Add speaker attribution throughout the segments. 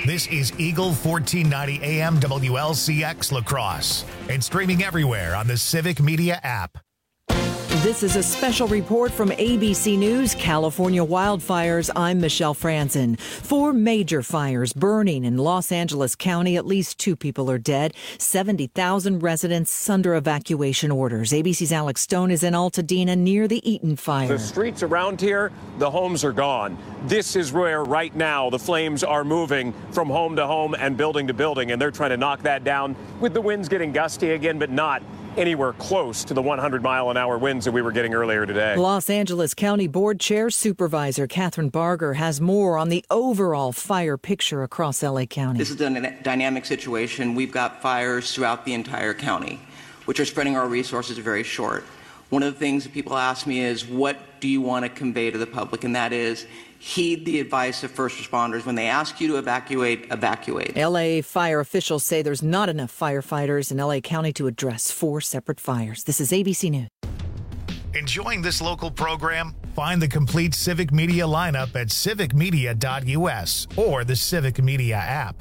Speaker 1: This is Eagle 1490 AM WLCX La Crosse and streaming everywhere on the Civic Media app.
Speaker 2: This is a special report from ABC News, California wildfires. I'm Michelle Franzen. 4 major fires burning in Los Angeles County. At least 2 people are dead. 70,000 residents under evacuation orders. ABC's Alex Stone is in Altadena near the Eaton fire.
Speaker 3: The streets around here, the homes are gone. This is where right now the flames are moving from home to home and building to building, and they're trying to knock that down with the winds getting gusty again, but not anywhere close to the 100-mile-an-hour winds that we were getting earlier today.
Speaker 2: Los Angeles County Board Chair Supervisor Catherine Barger has more on the overall fire picture across L.A. County.
Speaker 4: This is a dynamic situation. We've got fires throughout the entire county, which are spreading our resources very short. One of the things that people ask me is, what do you want to convey to the public? And that is, heed the advice of first responders. When they ask you to evacuate, evacuate.
Speaker 2: L.A. fire officials say there's not enough firefighters in L.A. County to address 4 separate fires. This is ABC News.
Speaker 1: Enjoying this local program? Find the complete Civic Media lineup at civicmedia.us or the Civic Media app.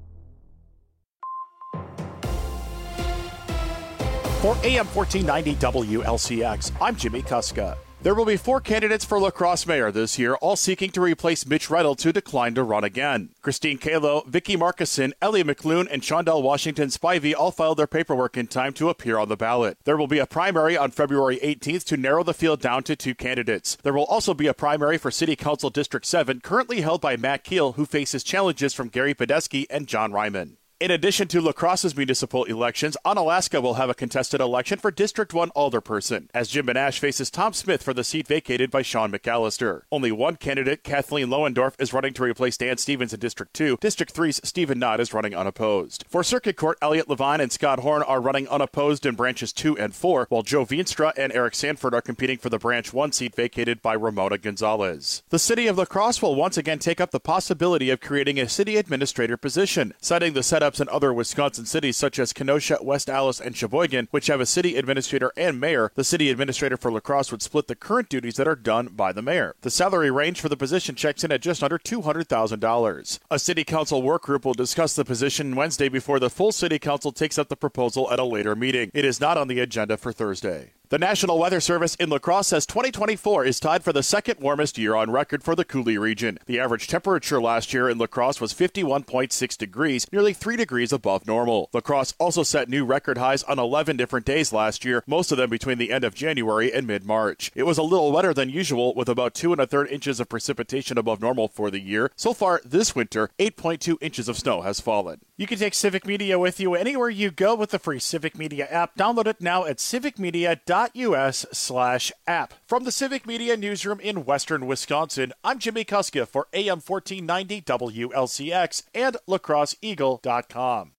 Speaker 5: For AM 1490 WLCX, I'm Jimmy Kuska. There will be 4 candidates for La Crosse mayor this year, all seeking to replace Mitch Reynolds, who declined to run again. Christine Calo, Vicky Markison, Ellie McClune, and Shondell Washington Spivey all filed their paperwork in time to appear on the ballot. There will be a primary on February 18th to narrow the field down to 2 candidates. There will also be a primary for City Council District 7, currently held by Matt Keel, who faces challenges from Gary Podesky and John Ryman. In addition to La Crosse's municipal elections, Onalaska will have a contested election for District 1 alderperson, as Jim Benash faces Tom Smith for the seat vacated by Sean McAllister. Only one candidate, Kathleen Lohendorf, is running to replace Dan Stevens in District 2. District 3's Stephen Knott is running unopposed. For Circuit Court, Elliot Levine and Scott Horn are running unopposed in Branches 2 and 4, while Joe Veenstra and Eric Sanford are competing for the Branch 1 seat vacated by Ramona Gonzalez. The city of La Crosse will once again take up the possibility of creating a city administrator position, citing the setups in other Wisconsin cities such as Kenosha, West Allis, and Sheboygan, which have a city administrator and mayor. The city administrator for La Crosse would split the current duties that are done by the mayor. The salary range for the position checks in at just under $200,000. A city council work group will discuss the position Wednesday before the full city council takes up the proposal at a later meeting. It is not on the agenda for Thursday. The National Weather Service in La Crosse says 2024 is tied for the second warmest year on record for the Coulee region. The average temperature last year in La Crosse was 51.6 degrees, nearly 3 degrees above normal. La Crosse also set new record highs on 11 different days last year, most of them between the end of January and mid-March. It was a little wetter than usual, with about 2 1/3 inches of precipitation above normal for the year. So far this winter, 8.2 inches of snow has fallen. You can take Civic Media with you anywhere you go with the free Civic Media app. Download it now at civicmedia.us/app. From the Civic Media newsroom in western Wisconsin, I'm Jimmy Kuska for AM 1490 WLCX and lacrosseeagle.com.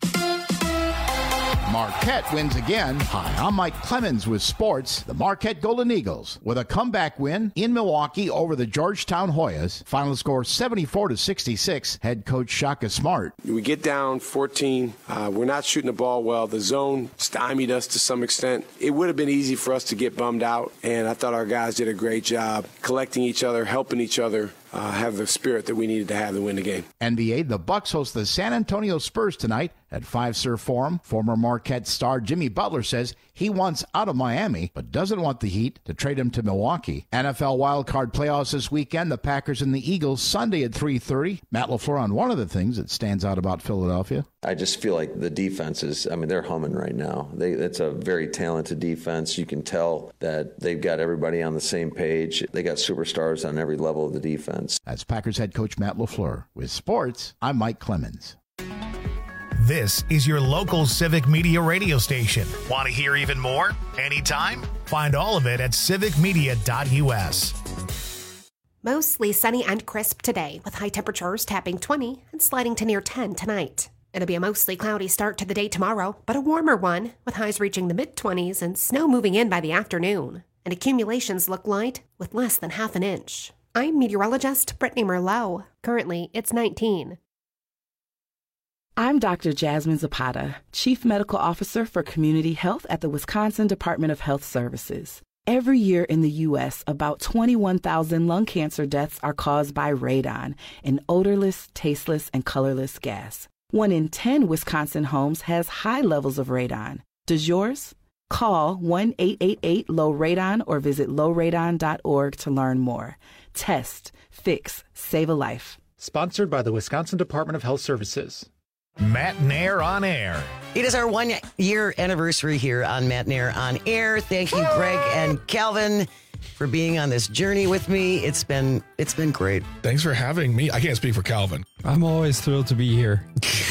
Speaker 6: Marquette wins again. Hi, I'm Mike Clemens with sports. The Marquette Golden Eagles with a comeback win in Milwaukee over the Georgetown Hoyas. Final score 74-66. Head coach Shaka Smart.
Speaker 7: We get down 14. We're not shooting the ball well. The zone stymied us to some extent. It would have been easy for us to get bummed out, and I thought our guys did a great job collecting each other, helping each other. Have the spirit that we needed to have to win the game.
Speaker 6: NBA, the Bucks host the San Antonio Spurs tonight at Fiserv Forum. Former Marquette star Jimmy Butler says he wants out of Miami, but doesn't want the Heat to trade him to Milwaukee. NFL wildcard playoffs this weekend, the Packers and the Eagles Sunday at 3:30. Matt LaFleur on one of the things that stands out about Philadelphia.
Speaker 8: I just feel like the defense is, they're humming right now. It's a very talented defense. You can tell that they've got everybody on the same page. They got superstars on every level of the defense.
Speaker 6: That's Packers head coach Matt LaFleur. With sports, I'm Mike Clemens.
Speaker 1: This is your local Civic Media radio station. Want to hear even more? Anytime? Find all of it at civicmedia.us.
Speaker 9: Mostly sunny and crisp today, with high temperatures tapping 20 and sliding to near 10 tonight. It'll be a mostly cloudy start to the day tomorrow, but a warmer one, with highs reaching the mid-20s and snow moving in by the afternoon. And accumulations look light, with less than half an inch. I'm meteorologist Brittany Merlot. Currently, it's 19.
Speaker 10: I'm Dr. Jasmine Zapata, Chief Medical Officer for Community Health at the Wisconsin Department of Health Services. Every year in the U.S., about 21,000 lung cancer deaths are caused by radon, an odorless, tasteless, and colorless gas. 1 in 10 Wisconsin homes has high levels of radon. Does yours? Call 1-888-LOW-RADON or visit lowradon.org to learn more. Test, fix, save a life.
Speaker 11: Sponsored by the Wisconsin Department of Health Services.
Speaker 1: Matt Nair on Air.
Speaker 12: It is our 1-year anniversary here on Matt Nair on Air. Thank you, Greg and Calvin, for being on this journey with me. It's been great.
Speaker 13: Thanks for having me. I can't speak for Calvin.
Speaker 14: I'm always thrilled to be here.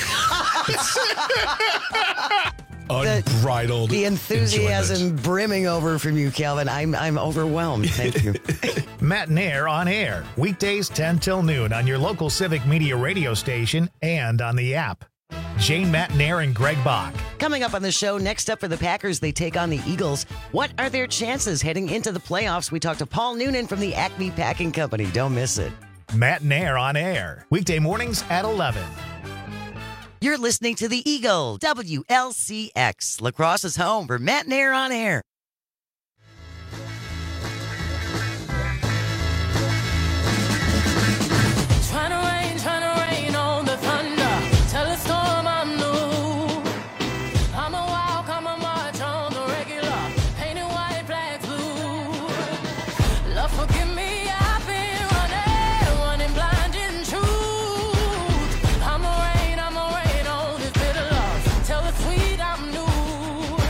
Speaker 13: Unbridled.
Speaker 12: The enthusiasm brimming over from you, Calvin. I'm overwhelmed. Thank you.
Speaker 1: Matt Nair on Air. Weekdays 10 till noon on your local Civic Media radio station and on the app. Jane, Matt Nair, and Greg Bach.
Speaker 12: Coming up on the show, next up for the Packers, they take on the Eagles. What are their chances heading into the playoffs? We talk to Paul Noonan from the Acme Packing Company. Don't miss it.
Speaker 1: Matt Nair on Air. Weekday mornings at 11.
Speaker 12: You're listening to the Eagle, WLCX, La Crosse's home for Matt Nair on Air.
Speaker 15: Trying to rain on the thunder. Tell a storm I'm new. I'm a walk, I'm a march on the regular. Painted white flags blue. Love, forgive me, I've been running blind in truth. I'm a rain on this bitter love. Tell the sweet I'm nude.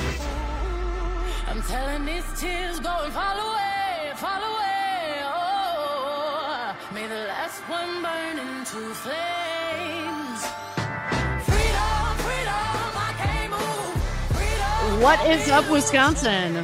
Speaker 15: I'm telling these tears go and fall away, fall away. Oh, may the last one burn into flames. Freedom, freedom, I can't move. Freedom.
Speaker 16: What is up, Wisconsin?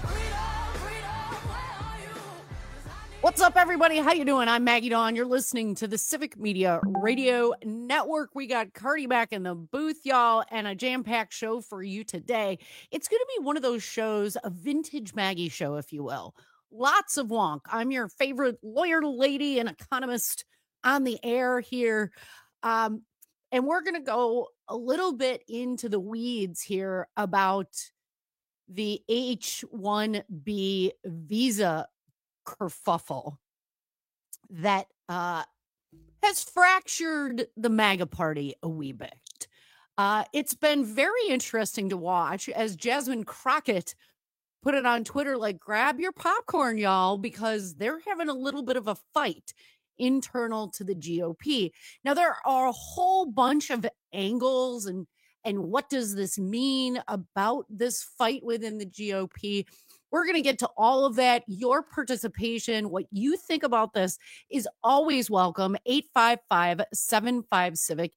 Speaker 16: What's up, everybody? How you doing? I'm Maggie Dawn. You're listening to the Civic Media Radio Network. We got Cardi back in the booth, y'all, and a jam-packed show for you today. It's going to be one of those shows, a vintage Maggie show, if you will. Lots of wonk. I'm your favorite lawyer lady and economist on the air here. And we're going to go a little bit into the weeds here about the H-1B visa kerfuffle that has fractured the MAGA party a wee bit. It's been very interesting to watch as Jasmine Crockett put it on Twitter, like, grab your popcorn, y'all, because they're having a little bit of a fight internal to the GOP. Now, there are a whole bunch of angles and what does this mean about this fight within the GOP? We're going to get to all of that. Your participation, what you think about this is always welcome. 855-75-CIVIC,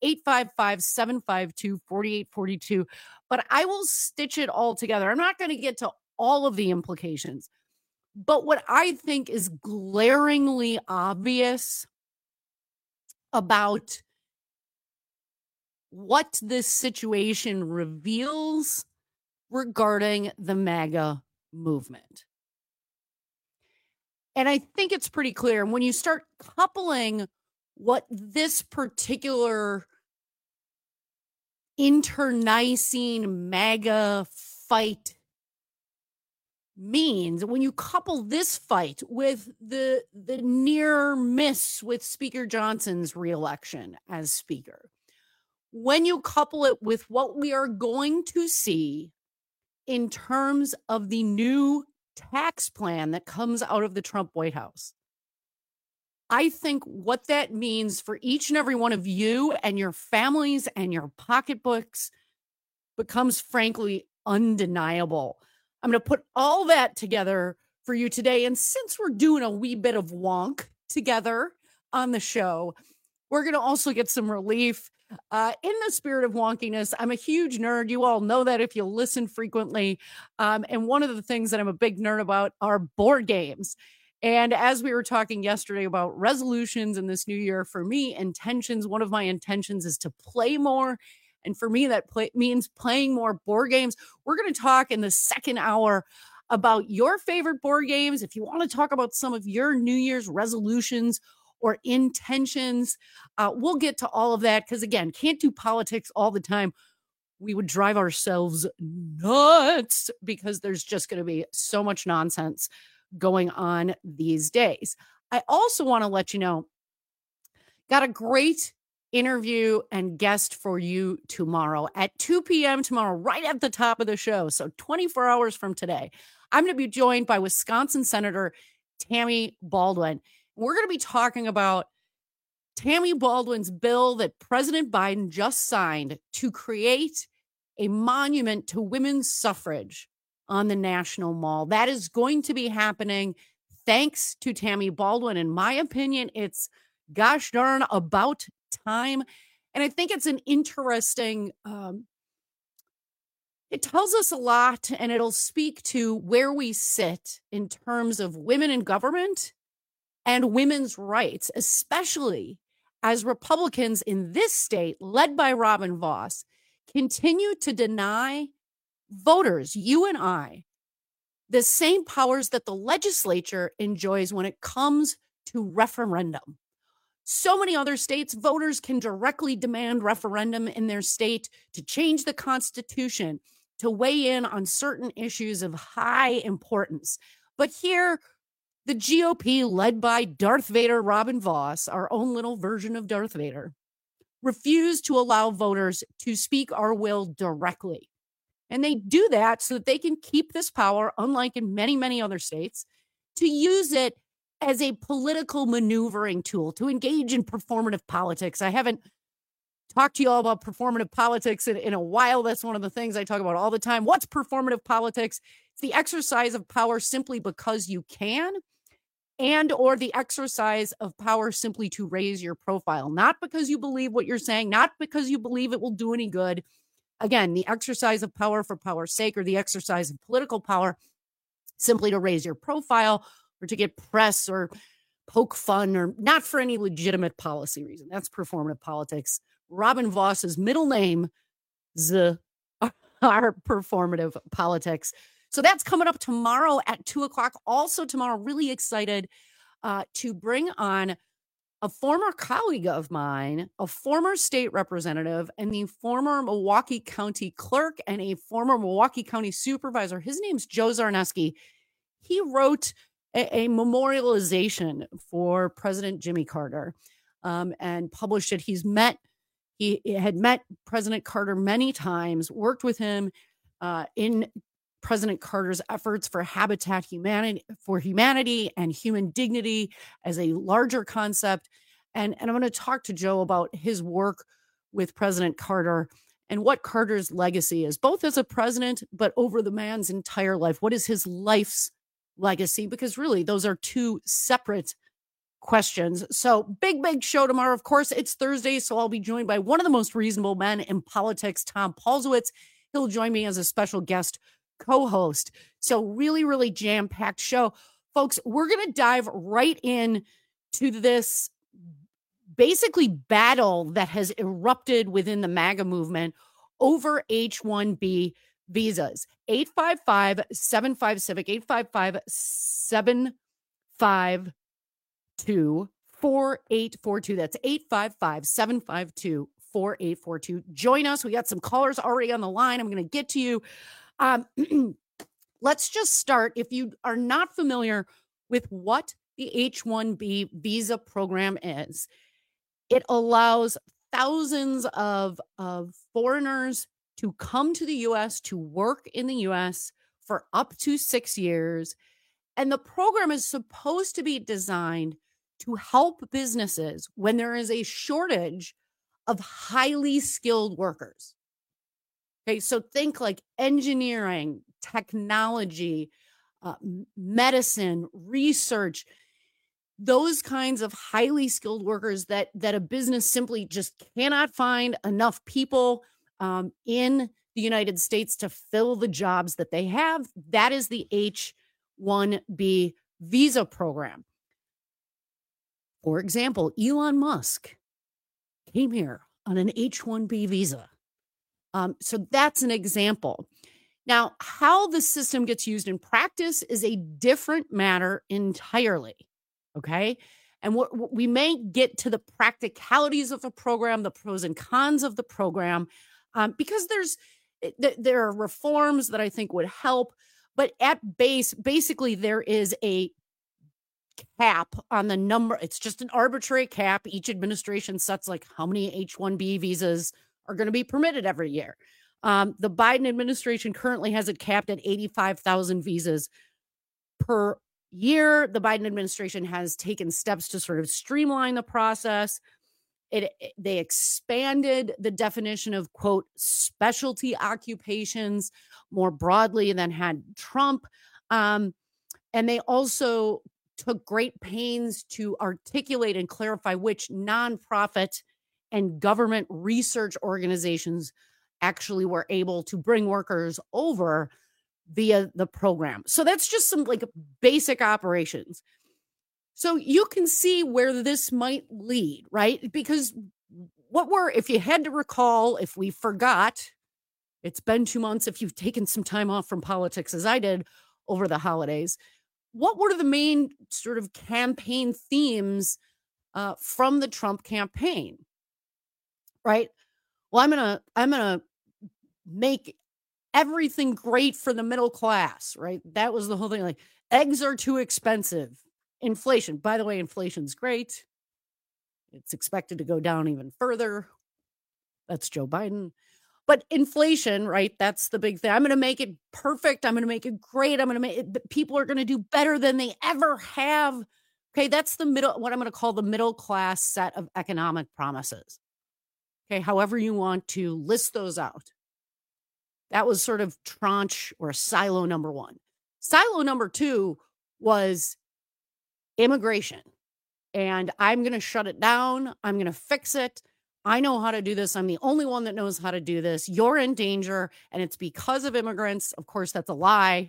Speaker 16: 855-752-4842. But I will stitch it all together. I'm not going to get to all of the implications. But what I think is glaringly obvious about what this situation reveals regarding the MAGA movement. And I think it's pretty clear. And when you start coupling what this particular internecine MAGA fight means, when you couple this fight with the near miss with Speaker Johnson's reelection as speaker, when you couple it with what we are going to see in terms of the new tax plan that comes out of the Trump White House, I think what that means for each and every one of you and your families and your pocketbooks becomes frankly undeniable. I'm going to put all that together for you today. And since we're doing a wee bit of wonk together on the show, we're going to also get some relief. In the spirit of wonkiness, I'm a huge nerd. You all know that if you listen frequently. And one of the things that I'm a big nerd about are board games. And as we were talking yesterday about resolutions in this new year, for me, intentions, one of my intentions is to play more. And for me, that means playing more board games. We're going to talk in the second hour about your favorite board games. If you want to talk about some of your New Year's resolutions or intentions, we'll get to all of that because, again, can't do politics all the time. we would drive ourselves nuts because there's just going to be so much nonsense going on these days. I also want to let you know, got a great interview and guest for you tomorrow at 2 p.m. tomorrow, right at the top of the show. So 24 hours from today, I'm going to be joined by Wisconsin Senator Tammy Baldwin. We're going to be talking about Tammy Baldwin's bill that President Biden just signed to create a monument to women's suffrage on the National Mall. That is going to be happening thanks to Tammy Baldwin. In my opinion, it's gosh darn about time. And I think it's an interesting, it tells us a lot, and it'll speak to where we sit in terms of women in government and women's rights, especially as Republicans in this state, led by Robin Vos, continue to deny voters, you and I, the same powers that the legislature enjoys when it comes to referendum. So many other states, voters can directly demand referendum in their state to change the Constitution, to weigh in on certain issues of high importance. But here, the GOP, led by Darth Vader, Robin Vos, our own little version of Darth Vader, refused to allow voters to speak our will directly. And they do that so that they can keep this power, unlike in many, many other states, to use it as a political maneuvering tool, to engage in performative politics. I haven't talked to you all about performative politics in a while. That's one of the things I talk about all the time. What's performative politics? It's the exercise of power simply because you can, and or the exercise of power simply to raise your profile, not because you believe what you're saying, not because you believe it will do any good. Again, the exercise of power for power's sake, or the exercise of political power simply to raise your profile or to get press or poke fun, or not for any legitimate policy reason. That's performative politics. Robin Vos's middle name are performative politics. So that's coming up tomorrow at 2:00. Also tomorrow, really excited to bring on a former colleague of mine, a former state representative, and the former Milwaukee County clerk and a former Milwaukee County supervisor. His name's Joe Zarneski. He wrote a memorialization for President Jimmy Carter and published it. He had met President Carter many times, worked with him in President Carter's efforts for humanity and human dignity as a larger concept. And I'm going to talk to Joe about his work with President Carter and what Carter's legacy is, both as a president, but over the man's entire life. What is his life's legacy? Because really, those are two separate questions. So big show tomorrow. Of course, it's Thursday, so I'll be joined by one of the most reasonable men in politics, Tom Paulsowitz. He'll join me as a special guest co-host. So really jam-packed show. Folks, we're going to dive right in to this basically battle that has erupted within the MAGA movement over H-1B visas. 855-75-CIVIC, 855-752-4842. That's 855-752-4842. Join us. We got some callers already on the line. I'm going to get to you. Let's just start. If you are not familiar with what the H-1B visa program is, it allows thousands of foreigners to come to the U.S., to work in the U.S. for up to 6 years. And the program is supposed to be designed to help businesses when there is a shortage of highly skilled workers. Okay, so think like engineering, technology, medicine, research, those kinds of highly skilled workers that a business simply just cannot find enough people in the United States to fill the jobs that they have. That is the H-1B visa program. For example, Elon Musk came here on an H-1B visa. So that's an example. Now, how the system gets used in practice is a different matter entirely. Okay. And we may get to the practicalities of the program, the pros and cons of the program. because there are reforms that I think would help. But at basically there is a cap on the number. It's just an arbitrary cap. Each administration sets like how many H-1B visas are going to be permitted every year. The Biden administration currently has it capped at 85,000 visas per year. The Biden administration has taken steps to sort of streamline the process. They expanded the definition of, quote, specialty occupations more broadly than had Trump. And they also took great pains to articulate and clarify which nonprofit and government research organizations actually were able to bring workers over via the program. So that's just some like basic operations. So you can see where this might lead, right? Because if you had to recall, if we forgot, it's been 2 months, if you've taken some time off from politics as I did over the holidays, what were the main sort of campaign themes from the Trump campaign, right? Well, I'm gonna make everything great for the middle class, right? That was the whole thing. Like, eggs are too expensive. Inflation, by the way, inflation's great. It's expected to go down even further. That's Joe Biden. But inflation, right? That's the big thing. I'm going to make it perfect. I'm going to make it great. I'm going to make it, people are going to do better than they ever have. Okay, that's what I'm going to call the middle class set of economic promises. Okay, however you want to list those out. That was sort of tranche or silo number one. Silo number two was immigration. And I'm going to shut it down. I'm going to fix it. I know how to do this. I'm the only one that knows how to do this. You're in danger, and it's because of immigrants. Of course, that's a lie.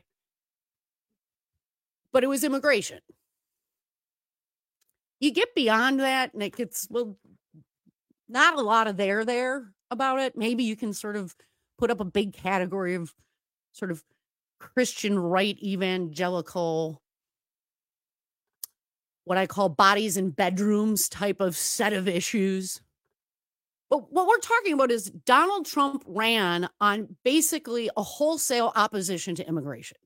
Speaker 16: But it was immigration. You get beyond that, and it gets, well, not a lot of there about it. Maybe you can sort of put up a big category of sort of Christian right evangelical, what I call bodies in bedrooms type of set of issues. But what we're talking about is Donald Trump ran on basically a wholesale opposition to immigration.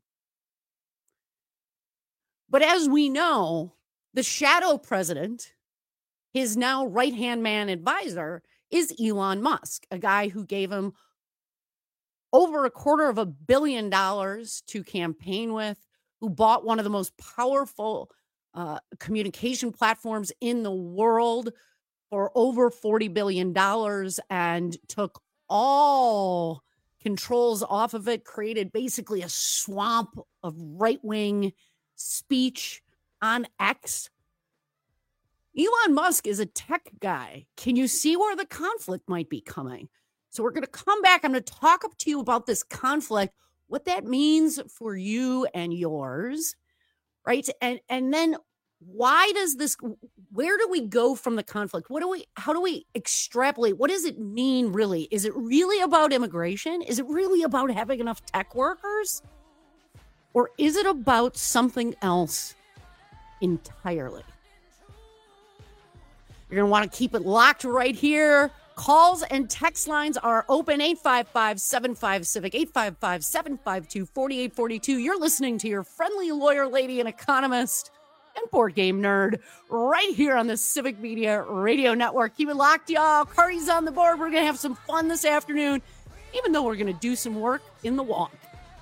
Speaker 16: But as we know, the shadow president, his now right-hand man advisor, is Elon Musk, a guy who gave him over $250 million to campaign with, who bought one of the most powerful communication platforms in the world for over $40 billion and took all controls off of it, created basically a swamp of right-wing speech on X. Elon Musk is a tech guy. Can you see where the conflict might be coming? So we're going to come back. I'm going to talk up to you about this conflict, what that means for you and yours, right? And then why does this, where do we go from the conflict? How do we extrapolate? What does it mean really? Is it really about immigration? Is it really about having enough tech workers? Or is it about something else entirely? You're going to want to keep it locked right here. Calls and text lines are open. 855-75-CIVIC, 855-752-4842. You're listening to your friendly lawyer, lady, and economist and board game nerd right here on the Civic Media Radio Network. Keep it locked, y'all. Cardi's on the board. We're going to have some fun this afternoon, even though we're going to do some work in the wonk.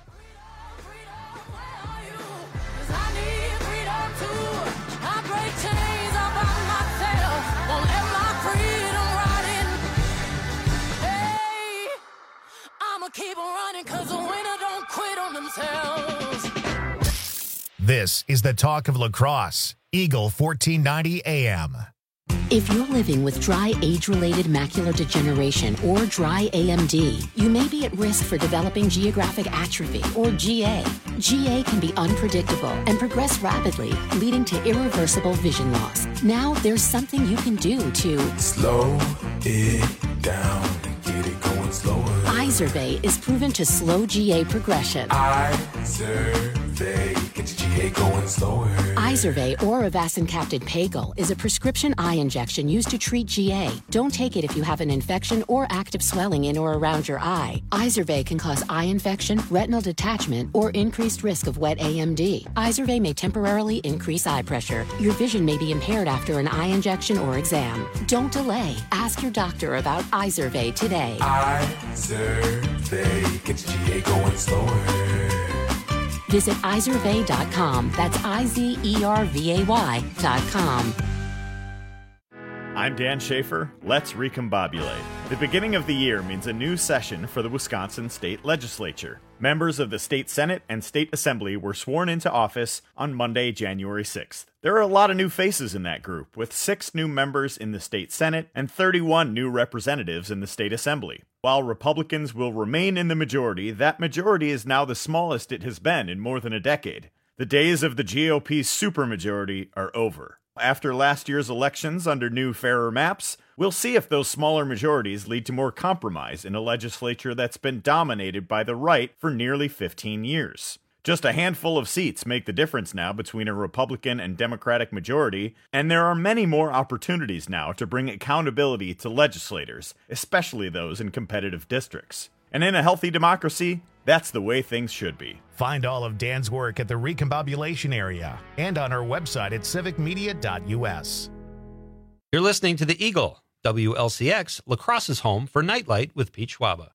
Speaker 15: Keep running because the winner don't quit on themselves.
Speaker 1: This is the talk of lacrosse. Eagle 1490 AM.
Speaker 17: If you're living with dry age-related macular degeneration or dry AMD, you may be at risk for developing geographic atrophy or GA. GA can be unpredictable and progress rapidly, leading to irreversible vision loss. Now there's something you can do to
Speaker 18: slow it down and get it going slower.
Speaker 17: Izervay is proven to slow GA progression.
Speaker 18: Izervay. Izervay, get your GA going slower.
Speaker 17: Izervay or Avastin-capted Pagel is a prescription eye injection used to treat GA. Don't take it if you have an infection or active swelling in or around your eye. Izervay can cause eye infection, retinal detachment, or increased risk of wet AMD. Izervay may temporarily increase eye pressure. Your vision may be impaired after an eye injection or exam. Don't delay. Ask your doctor about Izervay today.
Speaker 18: Izervay, get your GA going slower.
Speaker 17: Visit Izervay.com. That's IZERVAY.com.
Speaker 19: I'm Dan Schaefer. Let's recombobulate. The beginning of the year means a new session for the Wisconsin State Legislature. Members of the State Senate and State Assembly were sworn into office on Monday, January 6th. There are a lot of new faces in that group, with 6 new members in the State Senate and 31 new representatives in the State Assembly. While Republicans will remain in the majority, that majority is now the smallest it has been in more than a decade. The days of the GOP's supermajority are over. After last year's elections under new, fairer maps, we'll see if those smaller majorities lead to more compromise in a legislature that's been dominated by the right for nearly 15 years. Just a handful of seats make the difference now between a Republican and Democratic majority, and there are many more opportunities now to bring accountability to legislators, especially those in competitive districts. And in a healthy democracy, that's the way things should be.
Speaker 1: Find all of Dan's work at the Recombobulation Area and on our website at civicmedia.us.
Speaker 20: You're listening to The Eagle, WLCX, La Crosse's home for Nightlight with Pete Schwaba.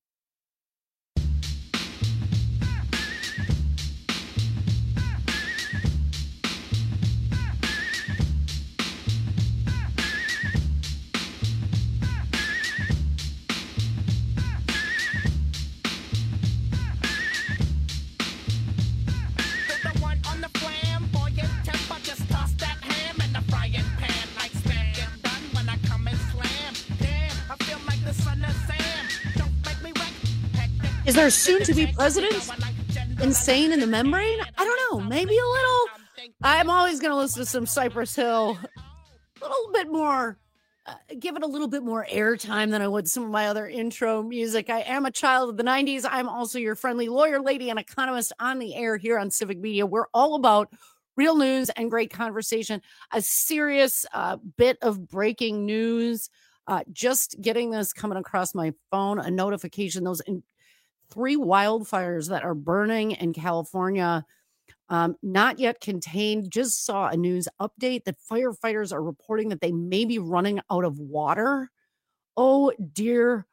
Speaker 16: Is there soon to be president insane in the membrane? I don't know. Maybe a little. I'm always going to listen to some Cypress Hill. A little bit more, give it a little bit more airtime than I would some of my other intro music. I am a child of the 90s. I'm also your friendly lawyer, lady, and economist on the air here on Civic Media. We're all about real news and great conversation. A serious bit of breaking news. Just getting this coming across my phone, a notification. Those 3 wildfires that are burning in California, not yet contained. Just saw a news update that firefighters are reporting that they may be running out of water. Oh, dear.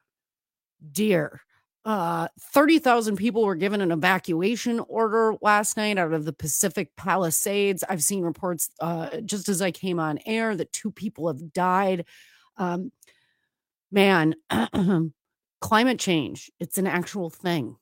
Speaker 16: 30,000 people were given an evacuation order last night out of the Pacific Palisades. I've seen reports just as I came on air that 2 people have died. Man, climate change, it's an actual thing.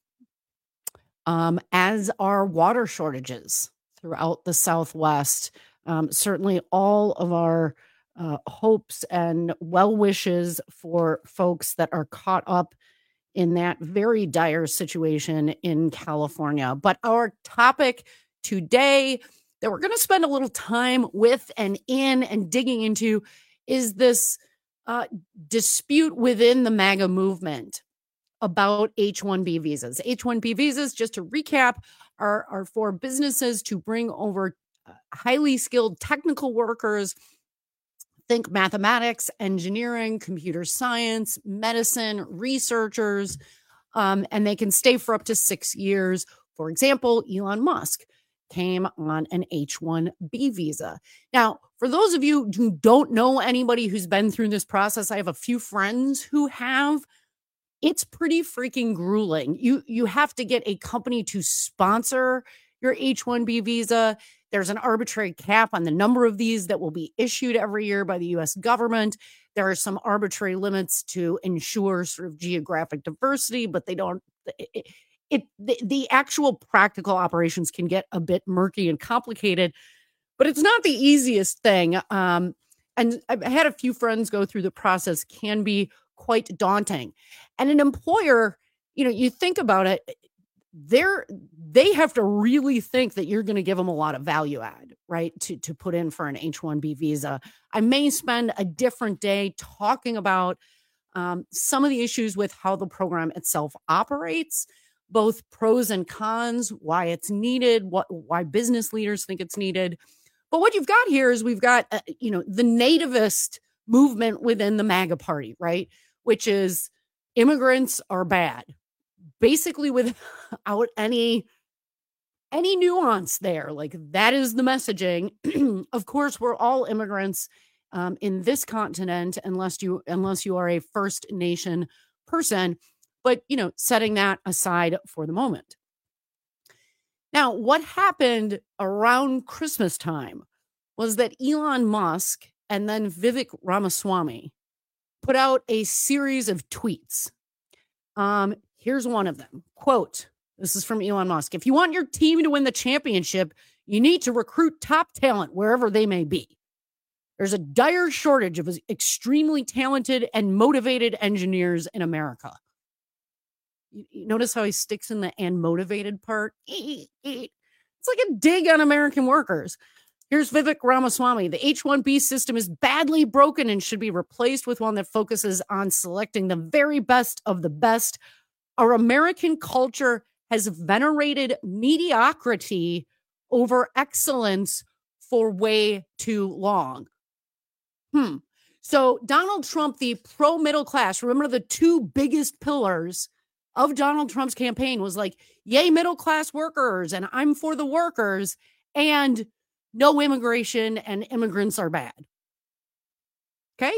Speaker 16: As are water shortages throughout the Southwest. Certainly all of our hopes and well wishes for folks that are caught up in that very dire situation in California. But our topic today that we're going to spend a little time with and in and digging into is this dispute within the MAGA movement about H-1B visas. H-1B visas, just to recap, are for businesses to bring over highly skilled technical workers. Think mathematics, engineering, computer science, medicine, researchers, and they can stay for up to 6 years. For example, Elon Musk came on an H-1B visa. Now, for those of you who don't know anybody who's been through this process, I have a few friends who have. It's pretty freaking grueling. You have to get a company to sponsor your H-1B visa. There's an arbitrary cap on the number of these that will be issued every year by the U.S. government. There are some arbitrary limits to ensure sort of geographic diversity, but they don't. The actual practical operations can get a bit murky and complicated, but it's not the easiest thing. And I've had a few friends go through the process, can be quite daunting. And an employer, you think about it, they have to really think that you're going to give them a lot of value add, right? To put in for an H-1B visa. I may spend a different day talking about some of the issues with how the program itself operates. both pros and cons, why it's needed, why business leaders think it's needed. But what you've got here is we've got, the nativist movement within the MAGA party, right? Which is immigrants are bad, basically without any nuance there. Like, that is the messaging. Of course, we're all immigrants in this continent, unless you are a First Nation person. But, setting that aside for the moment. Now, what happened around Christmas time was that Elon Musk and then Vivek Ramaswamy put out a series of tweets. Here's one of them. Quote, this is from Elon Musk. If you want your team to win the championship, you need to recruit top talent wherever they may be. There's a dire shortage of extremely talented and motivated engineers in America. You notice how he sticks in the "and motivated" part? It's like a dig on American workers. Here's Vivek Ramaswamy. The H-1B system is badly broken and should be replaced with one that focuses on selecting the very best of the best. Our American culture has venerated mediocrity over excellence for way too long. So Donald Trump, the pro-middle class, remember the two biggest pillars of Donald Trump's campaign was like, yay, middle-class workers, and I'm for the workers, and no immigration, and immigrants are bad. Okay?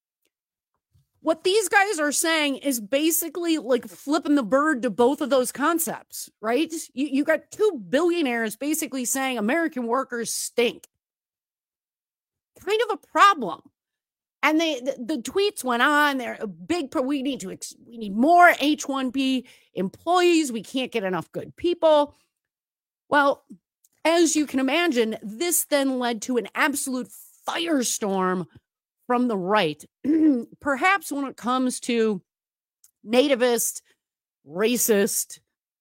Speaker 16: What these guys are saying is basically like flipping the bird to both of those concepts, right? You got two billionaires basically saying American workers stink. Kind of a problem. And the tweets went on. They're a big. We need more H-1B employees. We can't get enough good people. Well, as you can imagine, this then led to an absolute firestorm from the right. Perhaps when it comes to nativist, racist,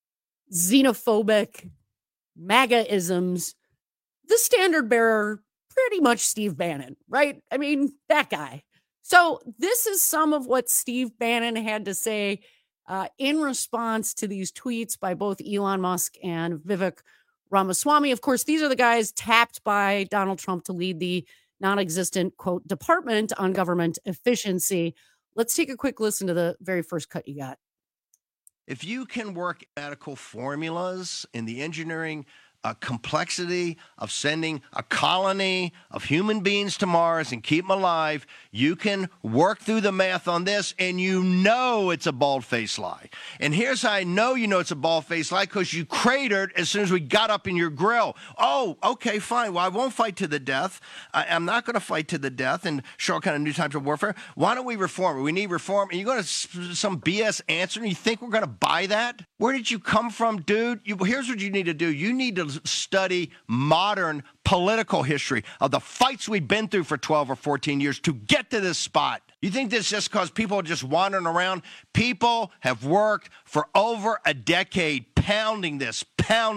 Speaker 16: xenophobic, MAGA-isms, the standard bearer, pretty much Steve Bannon, right? I mean, that guy. So this is some of what Steve Bannon had to say in response to these tweets by both Elon Musk and Vivek Ramaswamy. Of course, these are the guys tapped by Donald Trump to lead the non-existent, quote, Department on Government Efficiency. Let's take a quick listen to the very first cut you got.
Speaker 21: If you can work mathematical formulas in the engineering complexity of sending a colony of human beings to Mars and keep them alive, you can work through the math on this, and you know it's a bald-faced lie. And here's how I know you know it's a bald-faced lie, because you cratered as soon as we got up in your grill. Oh, okay, fine. Well, I won't fight to the death. I'm not going to fight to the death and show all kind of new types of warfare. Why don't we reform it? We need reform. And you're going to some BS answer, and you think we're going to buy that? Where did you come from, dude? Here's what you need to do. You need to study modern political history of the fights we've been through for 12 or 14 years to get to this spot. You think this is just because people are just wandering around? People have worked for over a decade pounding this.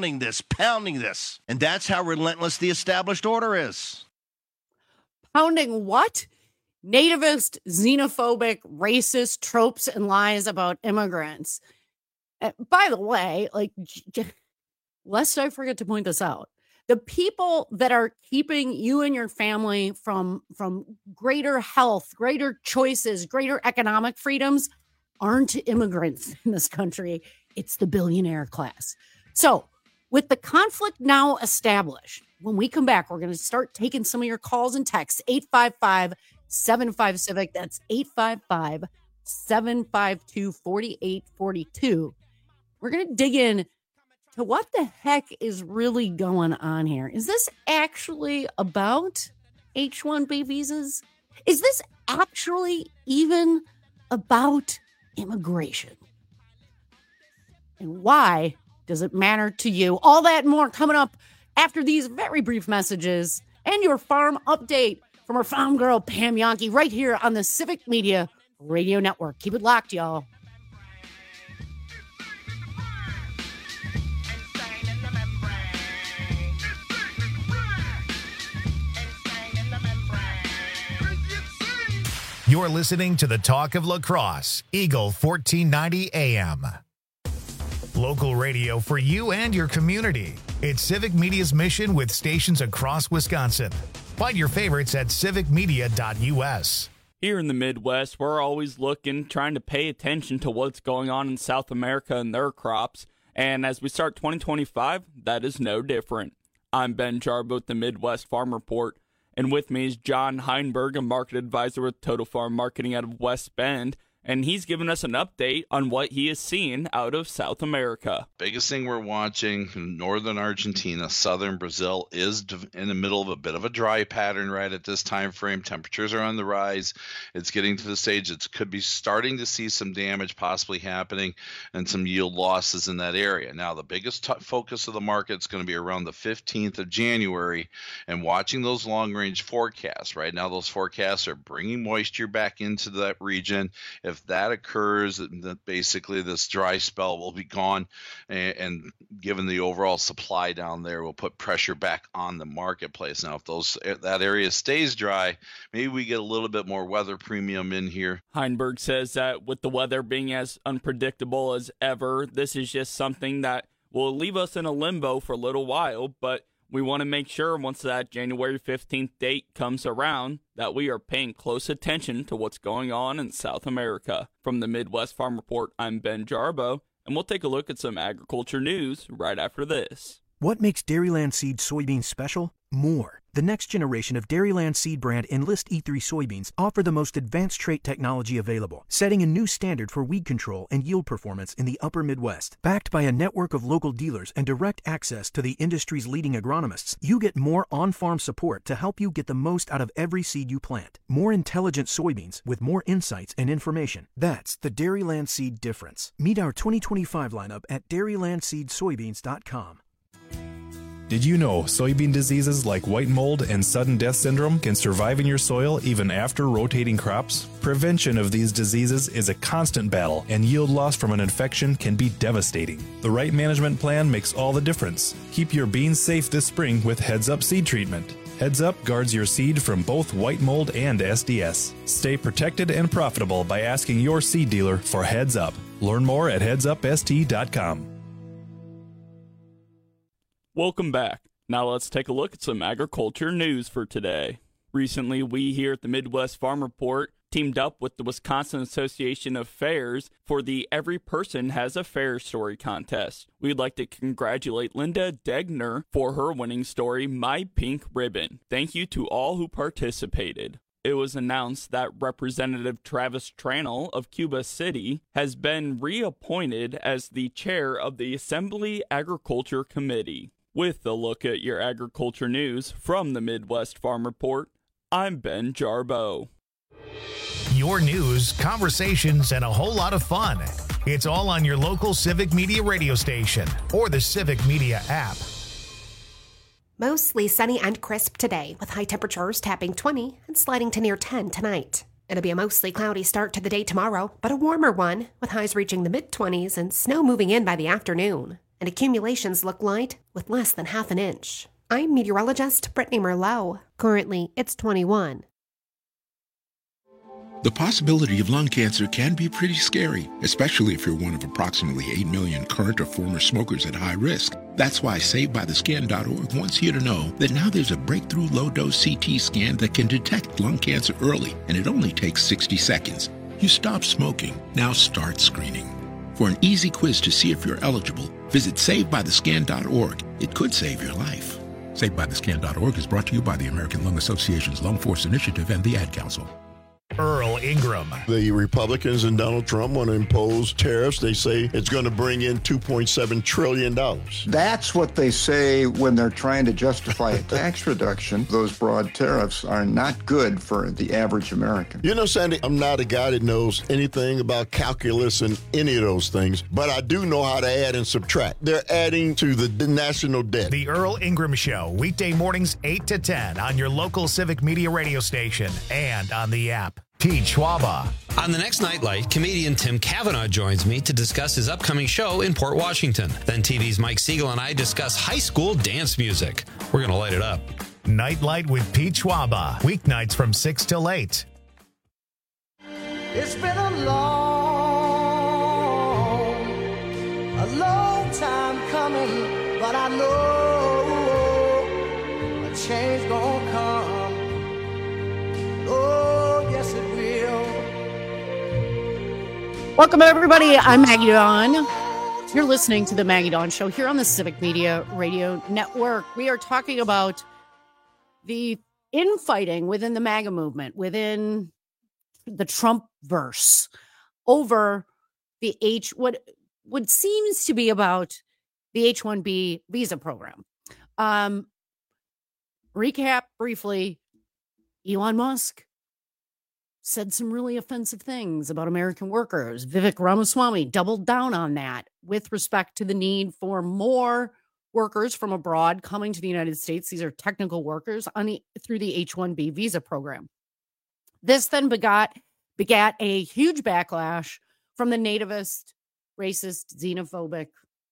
Speaker 21: And that's how relentless the established order is.
Speaker 16: Pounding what? Nativist, xenophobic, racist tropes and lies about immigrants. By the way, lest I forget to point this out, the people that are keeping you and your family from greater health, greater choices, greater economic freedoms aren't immigrants in this country. It's the billionaire class. So with the conflict now established, when we come back, we're going to start taking some of your calls and texts. 855-75-CIVIC. That's 855-752-4842. We're going to dig in to what the heck is really going on here. Is this actually about H-1B visas? Is this actually even about immigration? And why does it matter to you? All that and more coming up after these very brief messages and your farm update from our farm girl, Pam Jahnke, right here on the Civic Media Radio Network. Keep it locked, y'all.
Speaker 1: You're listening to the Talk of La Crosse, Eagle 1490 AM. Local radio for you and your community. It's Civic Media's mission with stations across Wisconsin. Find your favorites at civicmedia.us.
Speaker 3: Here in the Midwest, we're always trying to pay attention to what's going on in South America and their crops. And as we start 2025, that is no different. I'm Ben Jarbo with the Midwest Farm Report. And with me is John Heinberg, a market advisor with Total Farm Marketing out of West Bend. And he's given us an update on what he is seeing out of South America.
Speaker 22: Biggest thing we're watching in northern Argentina, southern Brazil is in the middle of a bit of a dry pattern right at this time frame. Temperatures are on the rise. It's getting to the stage it could be starting to see some damage possibly happening and some yield losses in that area. Now, the biggest focus of the market is going to be around the 15th of January and watching those long-range forecasts. Right now, those forecasts are bringing moisture back into that region. If that occurs, that basically this dry spell will be gone, and given the overall supply down there, will put pressure back on the marketplace. Now, if that area stays dry, maybe we get a little bit more weather premium in here.
Speaker 3: Heinberg says that with the weather being as unpredictable as ever, this is just something that will leave us in a limbo for a little while, but we want to make sure once that January 15th date comes around that we are paying close attention to what's going on in South America. From the Midwest Farm Report, I'm Ben Jarbo, and we'll take a look at some agriculture news right after this.
Speaker 23: What makes Dairyland Seed soybeans special? More. The next generation of Dairyland Seed brand Enlist E3 soybeans offer the most advanced trait technology available, setting a new standard for weed control and yield performance in the upper Midwest. Backed by a network of local dealers and direct access to the industry's leading agronomists, you get more on-farm support to help you get the most out of every seed you plant. More intelligent soybeans with more insights and information. That's the Dairyland Seed difference. Meet our 2025 lineup at dairylandseedsoybeans.com.
Speaker 24: Did you know soybean diseases like white mold and sudden death syndrome can survive in your soil even after rotating crops? Prevention of these diseases is a constant battle, and yield loss from an infection can be devastating. The right management plan makes all the difference. Keep your beans safe this spring with Heads Up Seed Treatment. Heads Up guards your seed from both white mold and SDS. Stay protected and profitable by asking your seed dealer for Heads Up. Learn more at headsupst.com.
Speaker 3: Welcome back. Now let's take a look at some agriculture news for today. Recently, we here at the Midwest Farm Report teamed up with the Wisconsin Association of Fairs for the Every Person Has a Fair story contest. We'd like to congratulate Linda Degner for her winning story, My Pink Ribbon. Thank you to all who participated. It was announced that Representative Travis Tranel of Cuba City has been reappointed as the chair of the Assembly Agriculture Committee. With a look at your agriculture news from the Midwest Farm Report, I'm Ben Jarbo.
Speaker 1: Your news, conversations, and a whole lot of fun. It's all on your local Civic Media radio station or the Civic Media app.
Speaker 9: Mostly sunny and crisp today, with high temperatures tapping 20 and sliding to near 10 tonight. It'll be a mostly cloudy start to the day tomorrow, but a warmer one, with highs reaching the mid-20s and snow moving in by the afternoon. And accumulations look light, with less than half an inch. I'm meteorologist Brittany Merlot. Currently, it's 21.
Speaker 25: The possibility of lung cancer can be pretty scary, especially if you're one of approximately 8 million current or former smokers at high risk. That's why SaveByTheScan.org wants you to know that now there's a breakthrough low-dose CT scan that can detect lung cancer early, and it only takes 60 seconds. You stop smoking, now start screening. For an easy quiz to see if you're eligible, visit SaveByTheScan.org. It could save your life. SaveByTheScan.org is brought to you by the American Lung Association's Lung Force Initiative and the Ad Council.
Speaker 1: Earl Ingram.
Speaker 26: The Republicans and Donald Trump want to impose tariffs. They say it's going to bring in $2.7 trillion.
Speaker 27: That's what they say when they're trying to justify a tax reduction. Those broad tariffs are not good for the average American.
Speaker 26: You know, Sandy, I'm not a guy that knows anything about calculus and any of those things, but I do know how to add and subtract. They're adding to the national debt.
Speaker 1: The Earl Ingram Show, weekday mornings 8 to 10 on your local Civic Media radio station and on the app. Pete Schwaba.
Speaker 20: On the next Nightlight, comedian Tim Cavanaugh joins me to discuss his upcoming show in Port Washington. Then TV's Mike Siegel and I discuss high school dance music. We're going to light it up.
Speaker 1: Nightlight with Pete Schwaba. Weeknights from 6 till 8.
Speaker 15: It's been a long coming, but I know a change gonna come. Oh, yes it will.
Speaker 16: Welcome, everybody. I'm Maggie Dawn. You're listening to the Maggie Dawn Show here on the Civic Media Radio Network. We are talking about the infighting within the MAGA movement, within the Trump-verse, over the what seems to be about the H-1B visa program. Recap briefly, Elon Musk said some really offensive things about American workers. Vivek Ramaswamy doubled down on that with respect to the need for more workers from abroad coming to the United States. These are technical workers through the H-1B visa program. This then begat a huge backlash from the nativist, racist, xenophobic,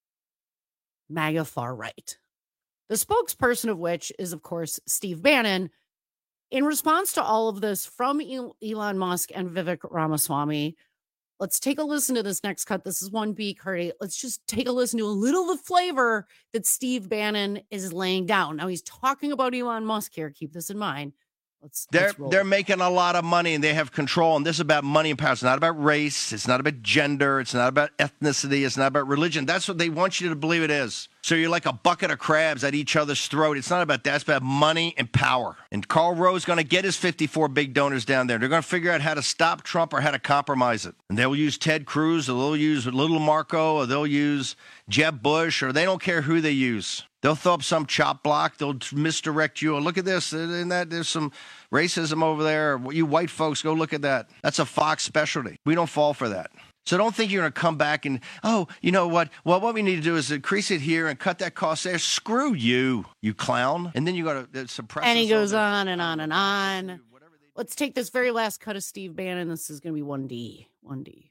Speaker 16: MAGA far right. The spokesperson of which is, of course, Steve Bannon. In response to all of this from Elon Musk and Vivek Ramaswamy, let's take a listen to this next cut. This is 1B, Curdy. Let's just take a listen to a little of the flavor that Steve Bannon is laying down. Now, he's talking about Elon Musk here. Keep this in mind.
Speaker 21: They're making a lot of money and they have control. And this is about money and power. It's not about race. It's not about gender. It's not about ethnicity. It's not about religion. That's what they want you to believe it is. So you're like a bucket of crabs at each other's throat. It's not about that. It's about money and power. And Karl Rove's going to get his 54 big donors down there. They're going to figure out how to stop Trump or how to compromise it. And they'll use Ted Cruz, or they'll use Little Marco, or they'll use Jeb Bush, or they don't care who they use. They'll throw up some chop block. They'll misdirect you. Oh, look at this. In that, there's some racism over there. You white folks, go look at that. That's a Fox specialty. We don't fall for that. So don't think you're going to come back and, oh, you know what? Well, what we need to do is increase it here and cut that cost there. Screw you, you clown. And then you got to suppress it.
Speaker 16: And he goes on and on and on. Let's take this very last cut of Steve Bannon. This is going to be 1D. 1D.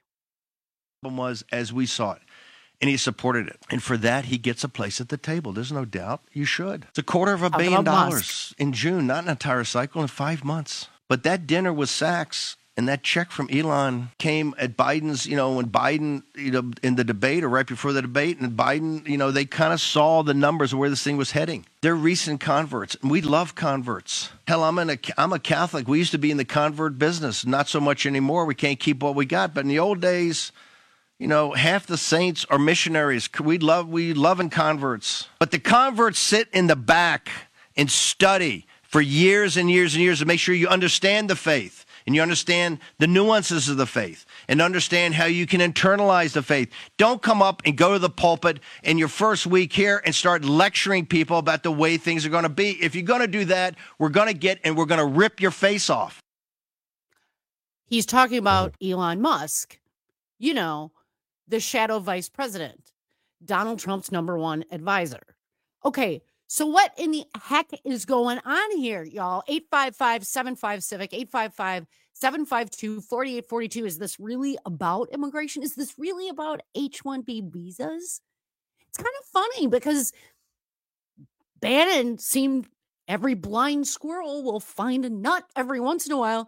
Speaker 21: Was as we saw it. And he supported it. And for that, he gets a place at the table. There's no doubt. You should. It's $250 million in June, not an entire cycle, in 5 months. But that dinner with Sachs and that check from Elon came at Biden's, when Biden, in the debate or right before the debate, and Biden, they kind of saw the numbers of where this thing was heading. They're recent converts, and we love converts. Hell, I'm a Catholic. We used to be in the convert business. Not so much anymore. We can't keep what we got. But in the old days, half the saints are missionaries. We love in converts. But the converts sit in the back and study for years and years and years to make sure you understand the faith and you understand the nuances of the faith and understand how you can internalize the faith. Don't come up and go to the pulpit in your first week here and start lecturing people about the way things are going to be. If you're going to do that, we're going to rip your face off.
Speaker 16: He's talking about Elon Musk, the shadow vice president, Donald Trump's number one advisor. Okay, so what in the heck is going on here, y'all? 855-75-CIVIC, 855-752-4842. Is this really about immigration? Is this really about H-1B visas? It's kind of funny because Bannon seemed every blind squirrel will find a nut every once in a while.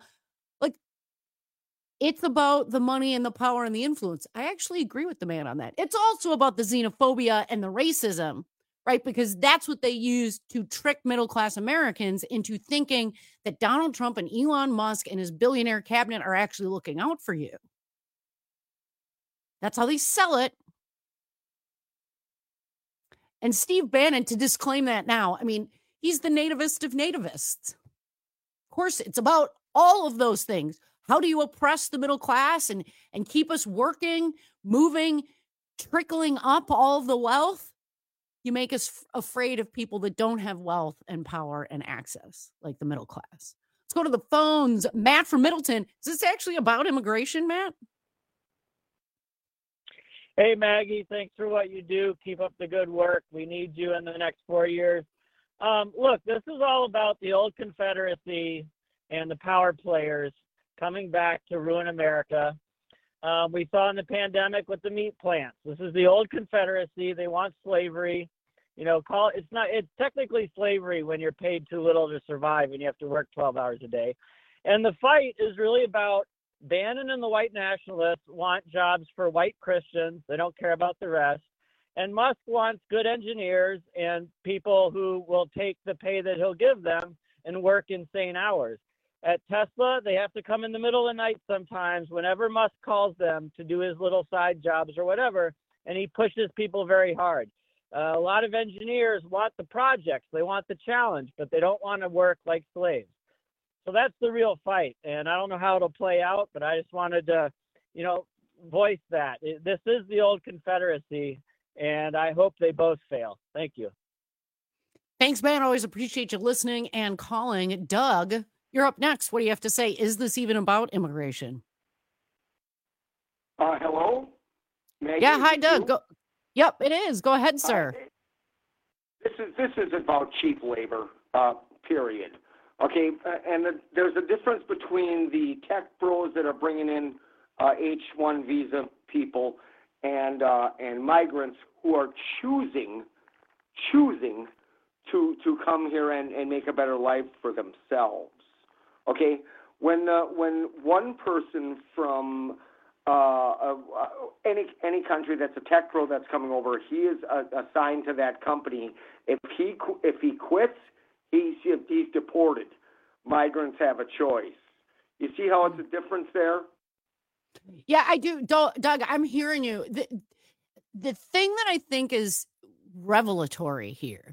Speaker 16: It's about the money and the power and the influence. I actually agree with the man on that. It's also about the xenophobia and the racism, right? Because that's what they use to trick middle-class Americans into thinking that Donald Trump and Elon Musk and his billionaire cabinet are actually looking out for you. That's how they sell it. And Steve Bannon, to disclaim that now, he's the nativist of nativists. Of course, it's about all of those things. How do you oppress the middle class and keep us working, moving, trickling up all of the wealth? You make us afraid of people that don't have wealth and power and access, like the middle class. Let's go to the phones. Matt from Middleton. Is this actually about immigration, Matt?
Speaker 2: Hey, Maggie. Thanks for what you do. Keep up the good work. We need you in the next 4 years. Look, this is all about the old Confederacy and the power players coming back to ruin America. We saw in the pandemic with the meat plants. This is the old Confederacy. They want slavery. It's technically slavery when you're paid too little to survive and you have to work 12 hours a day. And the fight is really about Bannon and the white nationalists want jobs for white Christians. They don't care about the rest. And Musk wants good engineers and people who will take the pay that he'll give them and work insane hours. At Tesla, they have to come in the middle of the night sometimes whenever Musk calls them to do his little side jobs or whatever, and he pushes people very hard. A lot of engineers want the projects, they want the challenge, but they don't want to work like slaves. So that's the real fight, and I don't know how it'll play out, but I just wanted to, voice that. This is the old Confederacy, and I hope they both fail. Thank you.
Speaker 16: Thanks, man. Always appreciate you listening and calling. Doug, you're up next. What do you have to say? Is this even about immigration?
Speaker 4: Hello?
Speaker 16: Yeah, hi, Doug. Go. Yep, it is. Go ahead, sir.
Speaker 4: This is about cheap labor, period. Okay, and there's a difference between the tech bros that are bringing in H-1 visa people and migrants who are choosing to come here and make a better life for themselves. Okay, when one person from any country that's a tech pro that's coming over, he is assigned to that company. If he quits, he's deported. Migrants have a choice. You see how it's a difference there?
Speaker 16: Yeah, I do. Doug, I'm hearing you. The thing that I think is revelatory here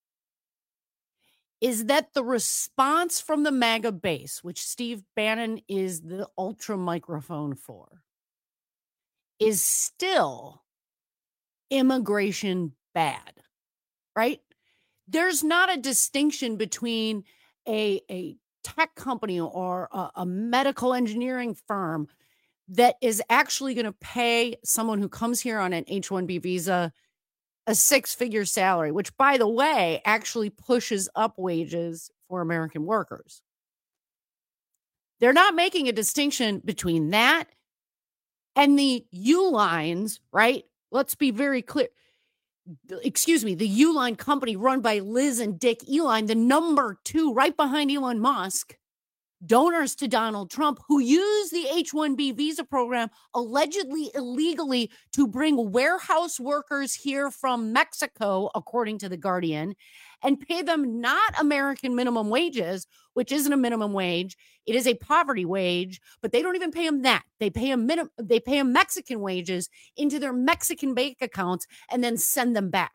Speaker 16: is that the response from the MAGA base, which Steve Bannon is the ultra microphone for, is still immigration bad, right? There's not a distinction between a tech company or a medical engineering firm that is actually going to pay someone who comes here on an H-1B visa a six-figure salary, which, by the way, actually pushes up wages for American workers. They're not making a distinction between that and the Uline, right? Let's be very clear. Excuse me, the Uline company run by Liz and Dick Uline, the number 2 right behind Elon Musk, donors to Donald Trump, who use the H-1B visa program allegedly illegally to bring warehouse workers here from Mexico, according to The Guardian, and pay them not American minimum wages, which isn't a minimum wage. It is a poverty wage, but they don't even pay them that. They pay them Mexican wages into their Mexican bank accounts and then send them back.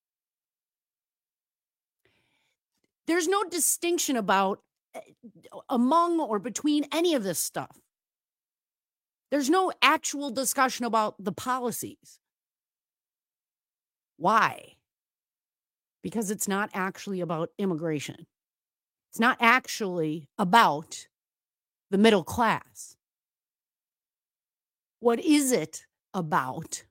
Speaker 16: There's no distinction about among or between any of this stuff. There's no actual discussion about the policies. Why? Because it's not actually about immigration. It's not actually about the middle class. What is it about?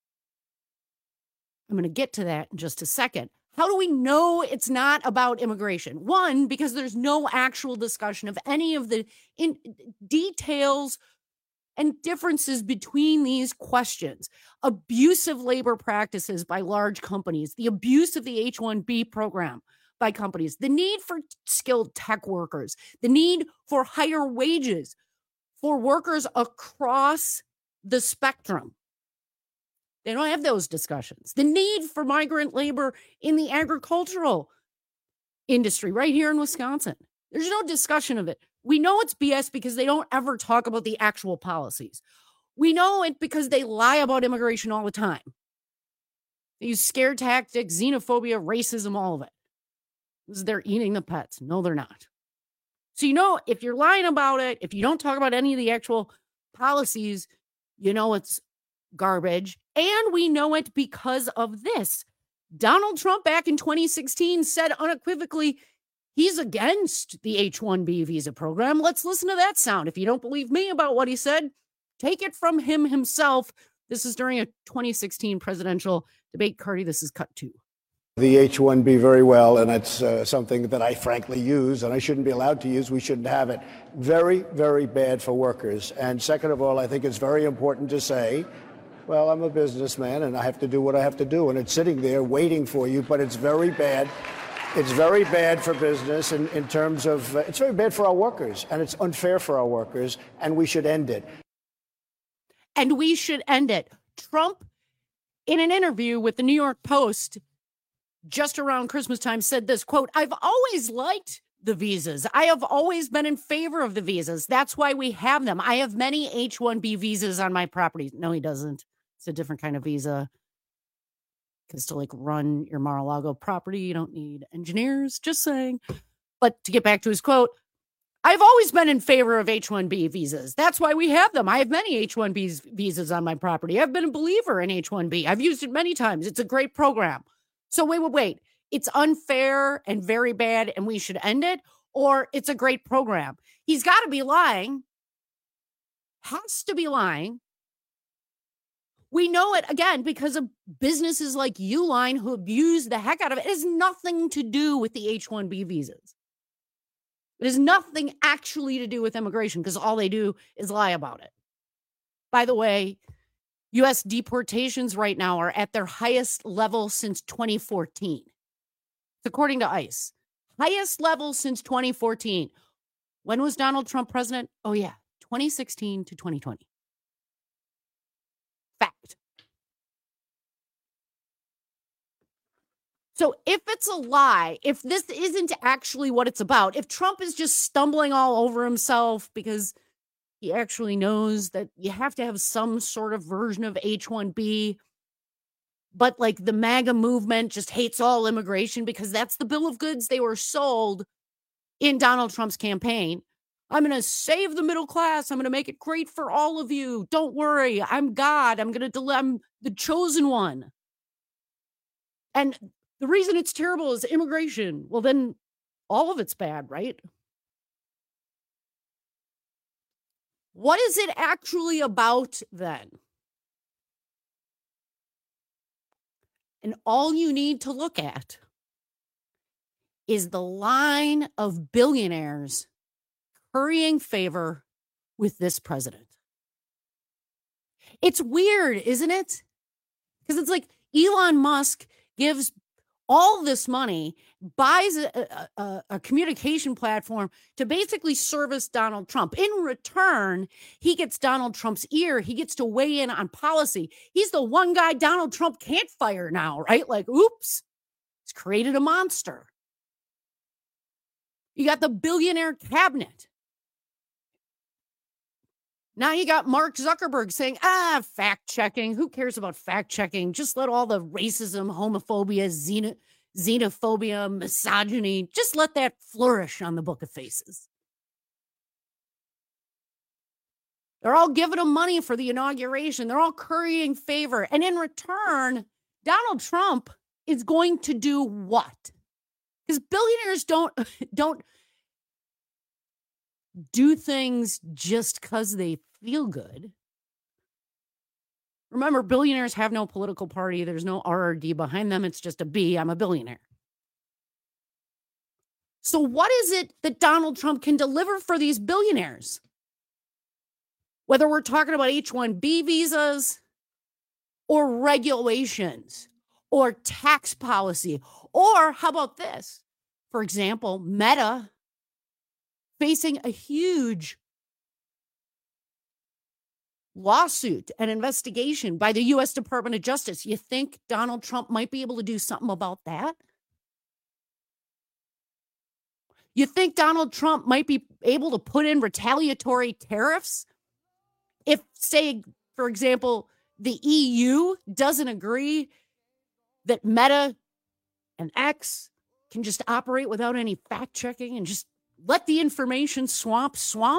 Speaker 16: I'm going to get to that in just a second. How do we know it's not about immigration? One, because there's no actual discussion of any of the details and differences between these questions. Abusive labor practices by large companies, the abuse of the H-1B program by companies, the need for skilled tech workers, the need for higher wages for workers across the spectrum. They don't have those discussions. The need for migrant labor in the agricultural industry right here in Wisconsin. There's no discussion of it. We know it's BS because they don't ever talk about the actual policies. We know it because they lie about immigration all the time. They use scare tactics, xenophobia, racism, all of it. They're eating the pets. No, they're not. So, if you're lying about it, if you don't talk about any of the actual policies, it's garbage. And we know it because of this. Donald Trump back in 2016 said unequivocally he's against the H-1B visa program. Let's listen to that sound. If you don't believe me about what he said, take it from him himself. This is during a 2016 presidential debate. Cardi, this is cut 2.
Speaker 5: The H-1B very well, and it's something that I frankly use, and I shouldn't be allowed to use. We shouldn't have it. Very, very bad for workers. And second of all, I think it's very important to say, well, I'm a businessman, and I have to do what I have to do, and it's sitting there waiting for you, but it's very bad. It's very bad for business in terms of, it's very bad for our workers, and it's unfair for our workers, and we should end it.
Speaker 16: And we should end it. Trump in an interview with the New York Post just around Christmas time said this, quote, "I've always liked the visas. I have always been in favor of the visas. That's why we have them. I have many H-1B visas on my property." No, he doesn't. It's a different kind of visa. Because to like run your Mar-a-Lago property, you don't need engineers, just saying. But to get back to his quote, "I've always been in favor of H-1B visas. That's why we have them. I have many H-1B visas on my property. I've been a believer in H-1B. I've used it many times. It's a great program." So wait. It's unfair and very bad and we should end it? Or it's a great program? He's got to be lying. Has to be lying. We know it, again, because of businesses like Uline who abuse the heck out of it. It has nothing to do with the H-1B visas. It has nothing actually to do with immigration because all they do is lie about it. By the way, U.S. deportations right now are at their highest level since 2014. It's according to ICE. Highest level since 2014. When was Donald Trump president? Oh, yeah, 2016 to 2020. Fact. So if it's a lie, if this isn't actually what it's about, if Trump is just stumbling all over himself because he actually knows that you have to have some sort of version of H-1B, but like the MAGA movement just hates all immigration because that's the bill of goods they were sold in Donald Trump's campaign. I'm going to save the middle class. I'm going to make it great for all of you. Don't worry. I'm God. I'm the chosen one. And the reason it's terrible is immigration. Well, then all of it's bad, right? What is it actually about then? And all you need to look at is the line of billionaires currying favor with this president. It's weird, isn't it? Because it's like Elon Musk gives all this money, buys a communication platform to basically service Donald Trump. In return, he gets Donald Trump's ear. He gets to weigh in on policy. He's the one guy Donald Trump can't fire now, right? Like, oops, he's created a monster. You got the billionaire cabinet. Now you got Mark Zuckerberg saying, fact checking. Who cares about fact checking? Just let all the racism, homophobia, xenophobia, misogyny, just let that flourish on the Book of Faces. They're all giving him money for the inauguration. They're all currying favor. And in return, Donald Trump is going to do what? Because billionaires don't do things just because they feel good. Remember, billionaires have no political party. There's no RRD behind them. It's just a B. I'm a billionaire. So what is it that Donald Trump can deliver for these billionaires? Whether we're talking about H-1B visas or regulations or tax policy, or how about this? For example, Meta facing a huge lawsuit and investigation by the U.S. Department of Justice. You think Donald Trump might be able to do something about that? You think Donald Trump might be able to put in retaliatory tariffs if, say, for example, the EU doesn't agree that Meta and X can just operate without any fact checking and just let the information swamp?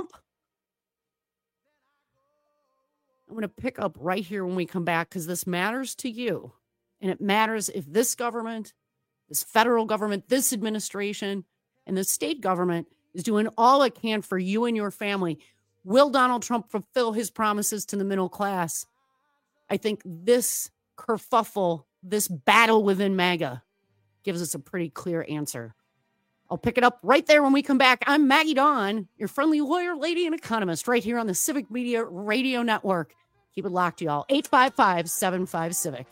Speaker 16: I'm going to pick up right here when we come back because this matters to you. And it matters if this government, this federal government, this administration, and the state government is doing all it can for you and your family. Will Donald Trump fulfill his promises to the middle class? I think this kerfuffle, this battle within MAGA gives us a pretty clear answer. I'll pick it up right there when we come back. I'm Maggie Dawn, your friendly lawyer, lady, and economist, right here on the Civic Media Radio Network. Keep it locked, y'all. 855-75-CIVIC.